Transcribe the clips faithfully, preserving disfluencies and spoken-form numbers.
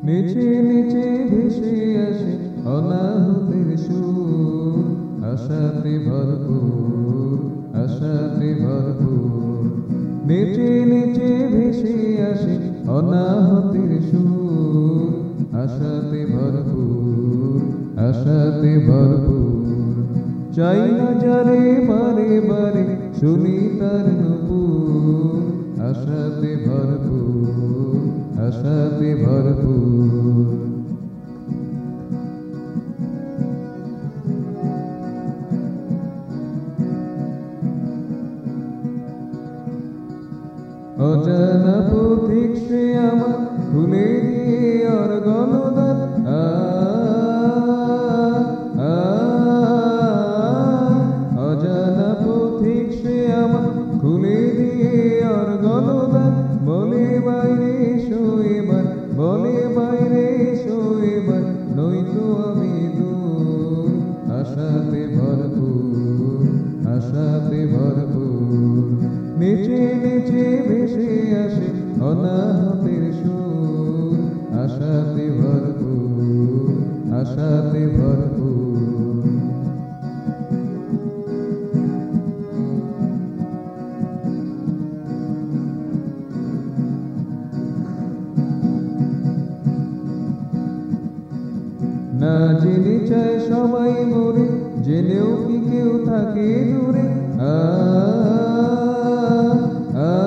নিচে নিচে ভেসে আসে অনাহতের সুর, আশাতে ভরপুর, আশাতে ভরপুর। নিচে নিচে ভেসে আসে অনাহতের সুর, আশাতে ভরপুর, আশাতে ভরপুর। চাই না যারে বারে বারে শুনি তার নূপুর, আশাতে ভরপুর, আশাতে ভরপুর। অজানা পথিক সে আমার খুলে দিয়ে আর গলদান, আ আ অজানা পথিক সে আমার খুলে দিয়ে আর গলদান। বলে বাইরে শোয়েবার, বলে বাইরে শোয়েবার, নয়তো আমি দূর, আশাতে ভরপুর, আশাতে ভরপুর। নিচে নিচে ভেসে আসে অনাহতের সুর, আশাতে ভরপুর, আশাতে ভরপুর। না জেনে চায় সবাই মরে, জেনেও কি কেউ থাকে দূরে, আ আ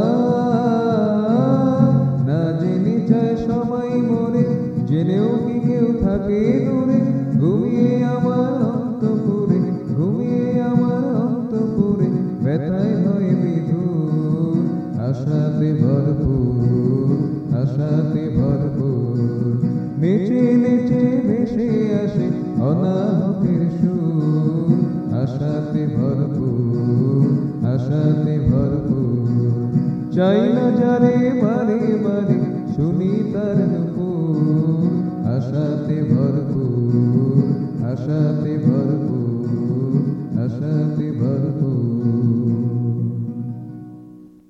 না জেনে চায় সবাই মরে, জেনেও কি কেউ থাকে দূরে। ঘুমিয়ে আমার অন্তপুরে, ঘুমিয়ে আমার অন্তপুরে, ব্যথায় হয় বিধুর, আশাতে ভরপুর, আশাতে ভরপুর। নিচে নিচে ভেসে আসে অনাহতের সুর, আশাতে ভরপুর, আশাতে ভরপুর। চাই না যারে বারে বারে শুনি তার নূপুর, আশাতে ভরপুর, আশাতে ভরপুর।